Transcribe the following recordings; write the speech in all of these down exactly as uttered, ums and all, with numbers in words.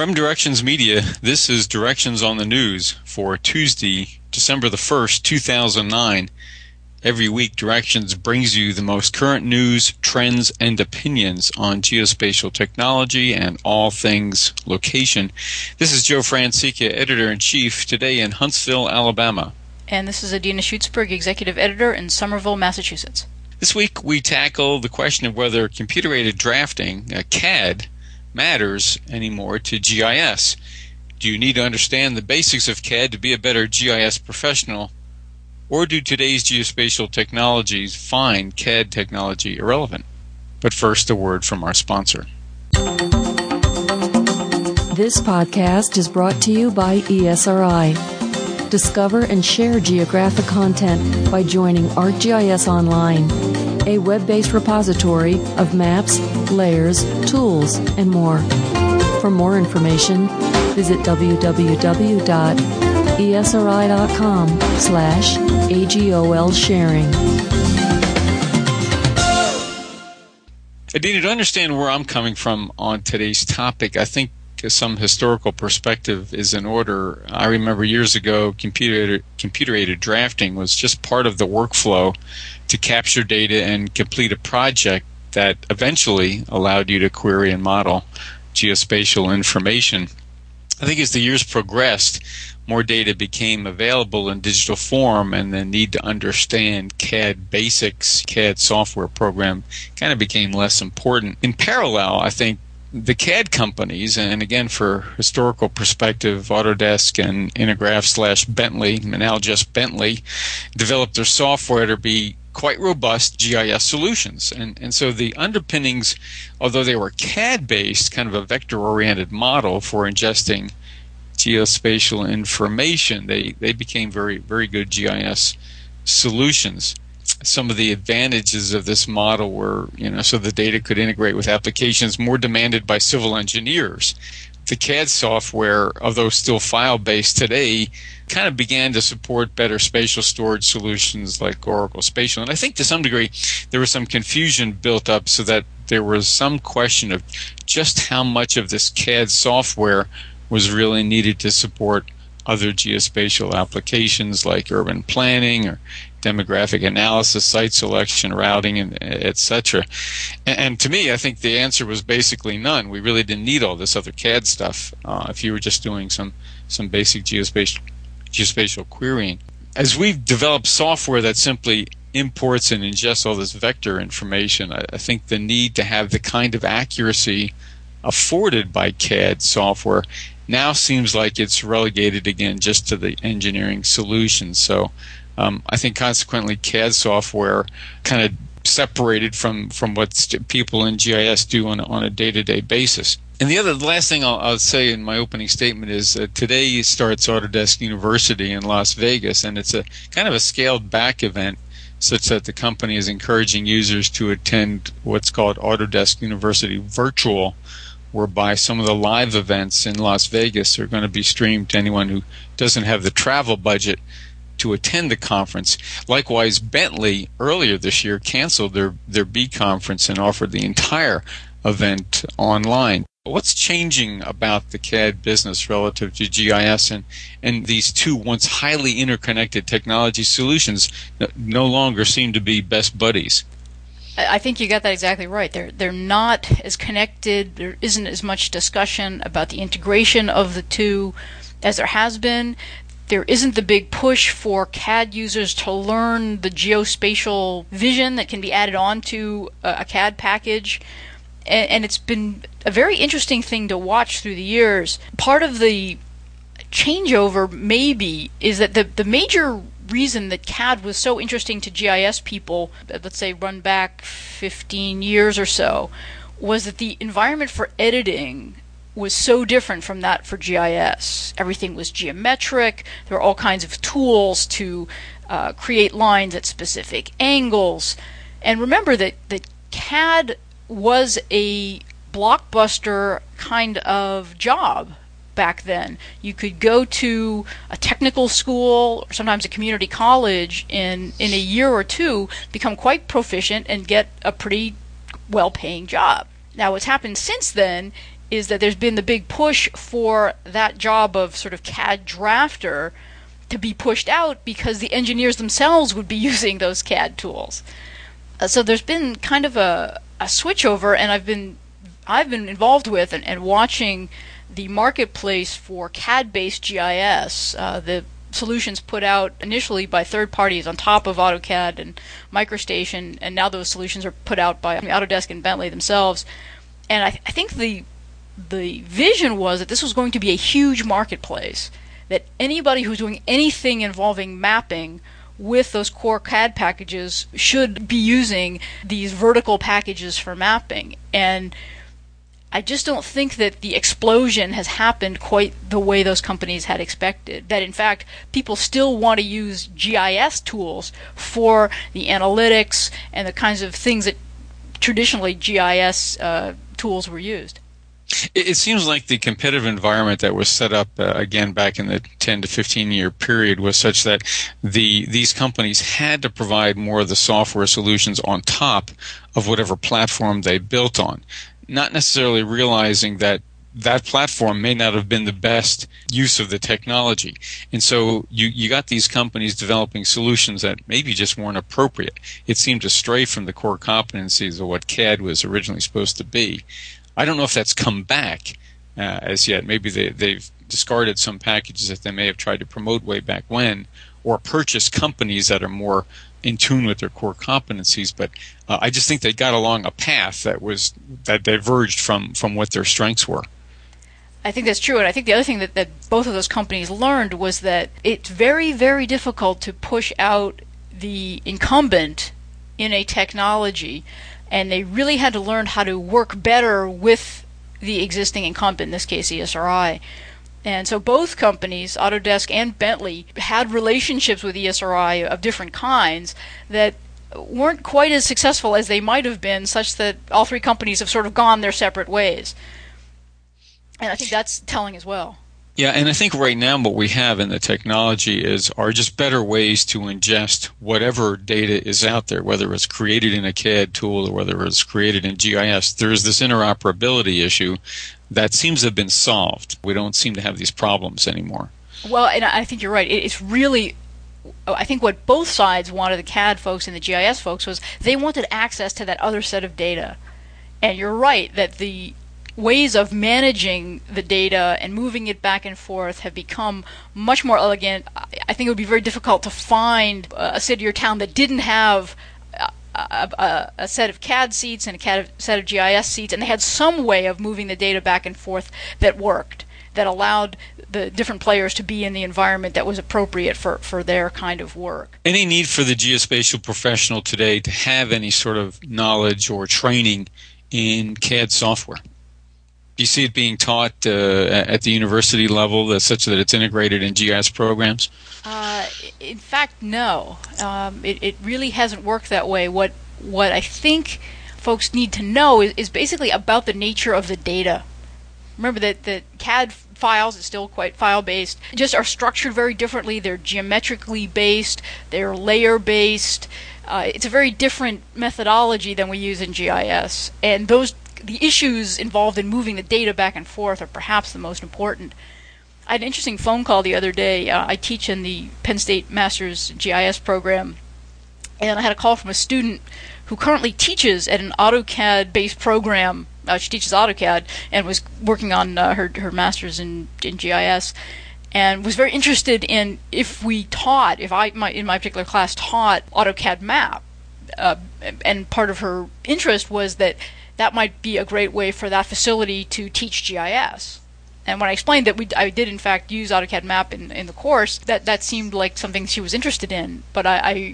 From Directions Media, this is Directions on the News for Tuesday, December the first, two thousand nine. Every week, Directions brings you the most current news, trends, and opinions on geospatial technology and all things location. This is Joe Francica, Editor-in-Chief, today in Huntsville, Alabama. And this is Adina Schutzberg, Executive Editor in Somerville, Massachusetts. This week, we tackle the question of whether computer-aided drafting, uh, C A D, matters anymore to G I S. Do you need to understand the basics of C A D to be a better G I S professional, or do today's geospatial technologies find C A D technology irrelevant? But first, a word from our sponsor. This podcast is brought to you by E S R I. Discover and share geographic content by joining ArcGIS Online, a web-based repository of maps, layers, tools, and more. For more information, visit w w w dot e s r i dot com slash A G O L sharing. Adina, to understand where I'm coming from on today's topic, I think some historical perspective is in order. I remember years ago, computer computer-aided drafting was just part of the workflow to capture data and complete a project that eventually allowed you to query and model geospatial information. I think as the years progressed, more data became available in digital form, and the need to understand C A D basics, C A D software program, kind of became less important. In parallel, I think the C A D companies, and again for historical perspective, Autodesk and Intergraph slash Bentley, and now just Bentley, developed their software to be quite robust G I S solutions. And and so the underpinnings, although they were C A D-based, kind of a vector-oriented model for ingesting geospatial information, they, they became very, very good G I S solutions. Some of the advantages of this model were, you know, so the data could integrate with applications more demanded by civil engineers. The C A D software, although still file-based today, kind of began to support better spatial storage solutions like Oracle Spatial. And I think to some degree there was some confusion built up so that there was some question of just how much of this C A D software was really needed to support other geospatial applications like urban planning or demographic analysis, site selection, routing, and et cetera. And, and to me, I think the answer was basically none. We really didn't need all this other C A D stuff uh, if you were just doing some, some basic geospatial, geospatial querying. As we've developed software that simply imports and ingests all this vector information, I, I think the need to have the kind of accuracy afforded by C A D software now seems like it's relegated again just to the engineering solutions. So um, I think consequently C A D software kind of separated from, from what st- people in G I S do on, on a day-to-day basis. And the other, the last thing I'll, I'll say in my opening statement is uh, today starts Autodesk University in Las Vegas, and it's a kind of a scaled-back event such that the company is encouraging users to attend what's called Autodesk University Virtual, whereby some of the live events in Las Vegas are going to be streamed to anyone who doesn't have the travel budget to attend the conference. Likewise, Bentley earlier this year canceled their, their B conference and offered the entire event online. What's changing about the C A D business relative to G I S, and, and these two once highly interconnected technology solutions no longer seem to be best buddies? I think you got that exactly right. They're they're not as connected. There isn't as much discussion about the integration of the two as there has been. There isn't the big push for C A D users to learn the geospatial vision that can be added onto a, a C A D package. And, and it's been a very interesting thing to watch through the years. Part of the changeover maybe is that the, the major reason that C A D was so interesting to G I S people, let's say run back fifteen years or so, was that the environment for editing was so different from that for G I S. Everything was geometric. There were all kinds of tools to uh, create lines at specific angles. And remember that, that C A D was a blockbuster kind of job back then. You could go to a technical school or sometimes a community college in in a year or two, become quite proficient, and get a pretty well-paying job. Now, what's happened since then is that there's been the big push for that job of sort of C A D drafter to be pushed out because the engineers themselves would be using those C A D tools. Uh, so there's been kind of a, a switchover, and I've been I've been involved with and, and watching the marketplace for C A D-based G I S. Uh, the solutions put out initially by third parties on top of AutoCAD and MicroStation, and now those solutions are put out by Autodesk and Bentley themselves. And I, th- I think the the vision was that this was going to be a huge marketplace, that anybody who's doing anything involving mapping with those core C A D packages should be using these vertical packages for mapping. And I just don't think that the explosion has happened quite the way those companies had expected. That in fact, people still want to use G I S tools for the analytics and the kinds of things that traditionally G I S uh, tools were used. It seems like the competitive environment that was set up uh, again back in the ten to fifteen year period was such that the these companies had to provide more of the software solutions on top of whatever platform they built on, not necessarily realizing that that platform may not have been the best use of the technology. And so you, you got these companies developing solutions that maybe just weren't appropriate. It seemed to stray from the core competencies of what C A D was originally supposed to be. I don't know if that's come back uh, as yet. Maybe they, they've discarded some packages that they may have tried to promote way back when, or purchased companies that are more in tune with their core competencies. But uh, I just think they got along a path that was that diverged from, from what their strengths were. I think that's true, and I think the other thing that, that both of those companies learned was that it's very, very difficult to push out the incumbent in a technology, and they really had to learn how to work better with the existing incumbent, in this case E S R I. And so both companies, Autodesk and Bentley, had relationships with E S R I of different kinds that weren't quite as successful as they might have been, such that all three companies have sort of gone their separate ways. And I think that's telling as well. Yeah, and I think right now what we have in the technology is are just better ways to ingest whatever data is out there, whether it's created in a C A D tool or whether it's created in G I S. There's this interoperability issue that seems to have been solved. We don't seem to have these problems anymore. Well, and I think you're right. It's really, I think what both sides wanted, the C A D folks and the G I S folks, was they wanted access to that other set of data. And you're right that the ways of managing the data and moving it back and forth have become much more elegant. I think it would be very difficult to find a city or town that didn't have a, a, a set of C A D seats and a C A D, set of G I S seats, and they had some way of moving the data back and forth that worked, that allowed the different players to be in the environment that was appropriate for, for their kind of work. Any need for the geospatial professional today to have any sort of knowledge or training in C A D software? Do you see it being taught uh, at the university level that's such that it's integrated in G I S programs? Uh, in fact, no. Um, it, it really hasn't worked that way. What what I think folks need to know is, is basically about the nature of the data. Remember that the C A D files is still quite file-based, just are structured very differently. They're geometrically based, they're layer-based. Uh, it's a very different methodology than we use in G I S. And those the issues involved in moving the data back and forth are perhaps the most important. I had an interesting phone call the other day. Uh, I teach in the Penn State Master's G I S program, and I had a call from a student who currently teaches at an AutoCAD-based program. Uh, she teaches AutoCAD and was working on uh, her her master's in, in G I S, and was very interested in if we taught, if I my, in my particular class taught AutoCAD map. Uh, and part of her interest was that that might be a great way for that facility to teach G I S. And when I explained that we, I did in fact use AutoCAD Map in, in the course, that, that seemed like something she was interested in. But I, I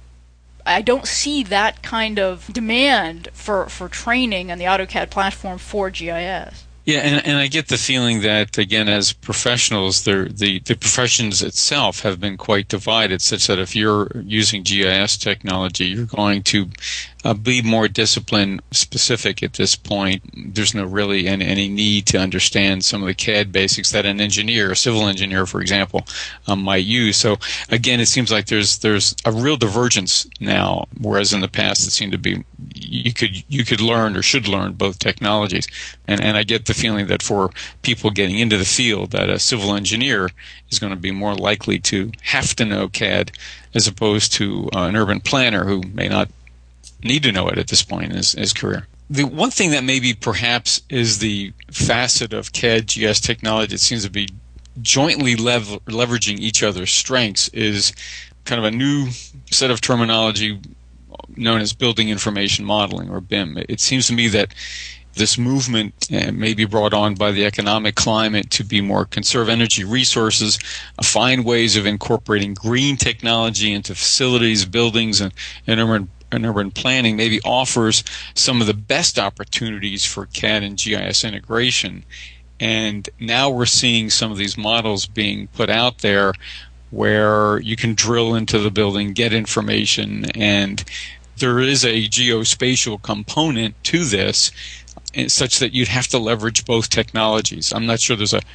I don't see that kind of demand for, for training on the AutoCAD platform for G I S. Yeah, and, and I get the feeling that, again, as professionals, the, the professions itself have been quite divided, such that if you're using G I S technology, you're going to uh, be more discipline specific at this point. There's no really any, any need to understand some of the C A D basics that an engineer, a civil engineer, for example, um, might use. So again, it seems like there's there's a real divergence now, whereas in the past it seemed to be you could you could learn or should learn both technologies. And and I get the feeling that for people getting into the field, that a civil engineer is going to be more likely to have to know C A D as opposed to uh, an urban planner who may not need to know it at this point in his, his career. The one thing that maybe perhaps is the facet of C A D G I S technology that seems to be jointly lev- leveraging each other's strengths is kind of a new set of terminology known as building information modeling, or B I M. It seems to me that this movement uh, may be brought on by the economic climate to be more conserve energy resources, uh, find ways of incorporating green technology into facilities, buildings, and, and urban and urban planning, maybe offers some of the best opportunities for C A D and G I S integration. And now we're seeing some of these models being put out there where you can drill into the building, get information, and there is a geospatial component to this, such that you'd have to leverage both technologies. I'm not sure there's a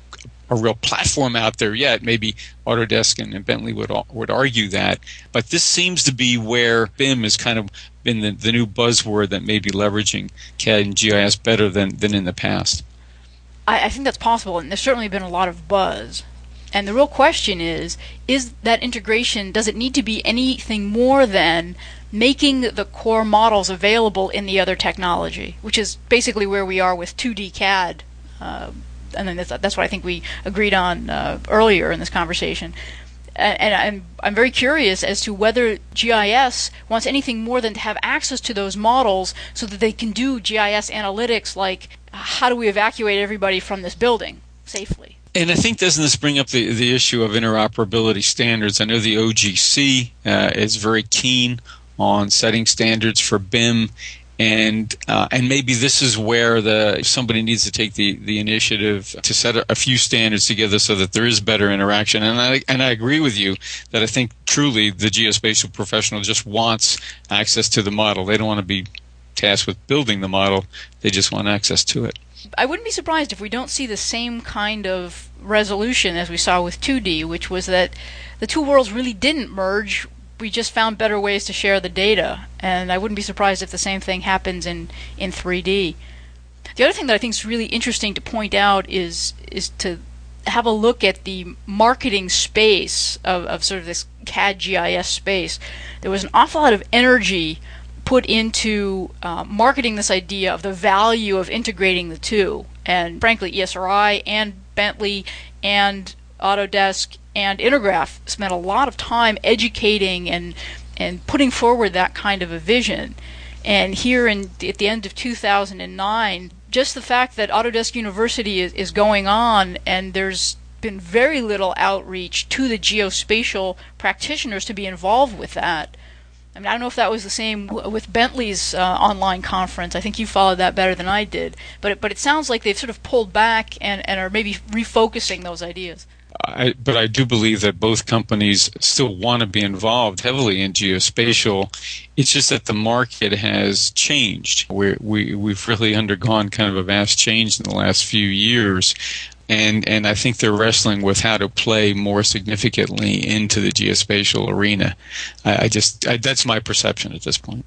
a real platform out there yet. Maybe Autodesk and, and Bentley would would argue that, but this seems to be where B I M has kind of been the, the new buzzword that may be leveraging C A D and G I S better than, than in the past. I, I think that's possible, and there's certainly been a lot of buzz. And the real question is, is that integration, does it need to be anything more than making the core models available in the other technology, which is basically where we are with two D C A D. Uh, and then that's, that's what I think we agreed on uh, earlier in this conversation. And, and I'm, I'm very curious as to whether G I S wants anything more than to have access to those models so that they can do G I S analytics, like how do we evacuate everybody from this building safely? And I think, doesn't this bring up the, the issue of interoperability standards? I know the O G C uh, is very keen on setting standards for B I M, and uh, and maybe this is where the somebody needs to take the, the initiative to set a, a few standards together so that there is better interaction. And I and I agree with you that I think truly the geospatial professional just wants access to the model. They don't want to be tasked with building the model. They just want access to it. I wouldn't be surprised if we don't see the same kind of resolution as we saw with two D, which was that the two worlds really didn't merge. We just found better ways to share the data, and I wouldn't be surprised if the same thing happens in, in three D. The other thing that I think is really interesting to point out is is to have a look at the marketing space of, of sort of this C A D G I S space. There was an awful lot of energy put into uh, marketing this idea of the value of integrating the two. And frankly, E S R I and Bentley and Autodesk and Intergraph spent a lot of time educating and and putting forward that kind of a vision. And here in at the end of two thousand nine, just the fact that Autodesk University is, is going on, and there's been very little outreach to the geospatial practitioners to be involved with that. I mean, I don't know if that was the same w- with Bentley's uh, online conference. I think you followed that better than I did. But it, but it sounds like they've sort of pulled back and, and are maybe refocusing those ideas. I, but I do believe that both companies still want to be involved heavily in geospatial. It's just that the market has changed. We're, we, we've really undergone kind of a vast change in the last few years. And and I think they're wrestling with how to play more significantly into the geospatial arena. I, I just I, that's my perception at this point.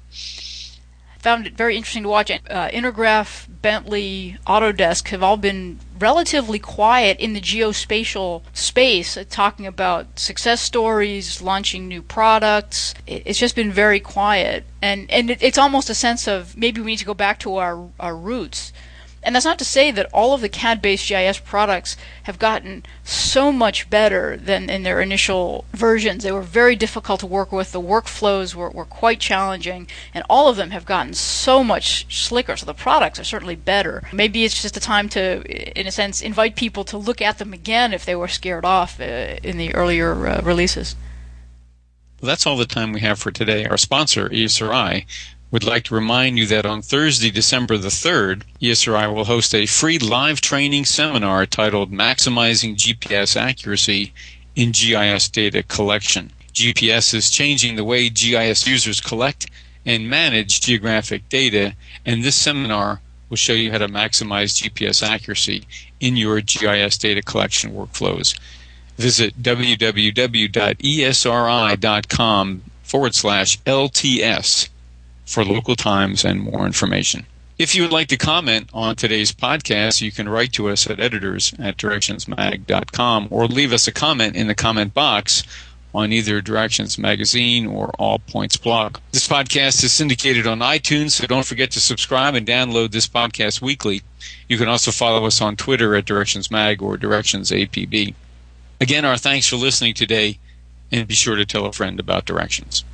Found it very interesting to watch. Uh, Intergraph, Bentley, Autodesk have all been relatively quiet in the geospatial space, uh, talking about success stories, launching new products. It, it's just been very quiet, and and it, it's almost a sense of maybe we need to go back to our our roots. And that's not to say that all of the C A D-based G I S products have gotten so much better than in their initial versions. They were very difficult to work with. The workflows were, were quite challenging, and all of them have gotten so much slicker. So the products are certainly better. Maybe it's just a time to, in a sense, invite people to look at them again if they were scared off uh, in the earlier uh, releases. Well, that's all the time we have for today. Our sponsor, E S R I, would like to remind you that on Thursday, December the third, E S R I will host a free live training seminar titled Maximizing G P S Accuracy in G I S Data Collection. G P S is changing the way G I S users collect and manage geographic data, and this seminar will show you how to maximize G P S accuracy in your G I S data collection workflows. Visit www.esri.com forward slash LTS for local times and more information. If you would like to comment on today's podcast, you can write to us at editors at directions mag dot com or leave us a comment in the comment box on either Directions Magazine or All Points blog. This podcast is syndicated on iTunes, so don't forget to subscribe and download this podcast weekly. You can also follow us on Twitter at Directions Mag or Directions A P B. Again, our thanks for listening today, and be sure to tell a friend about Directions.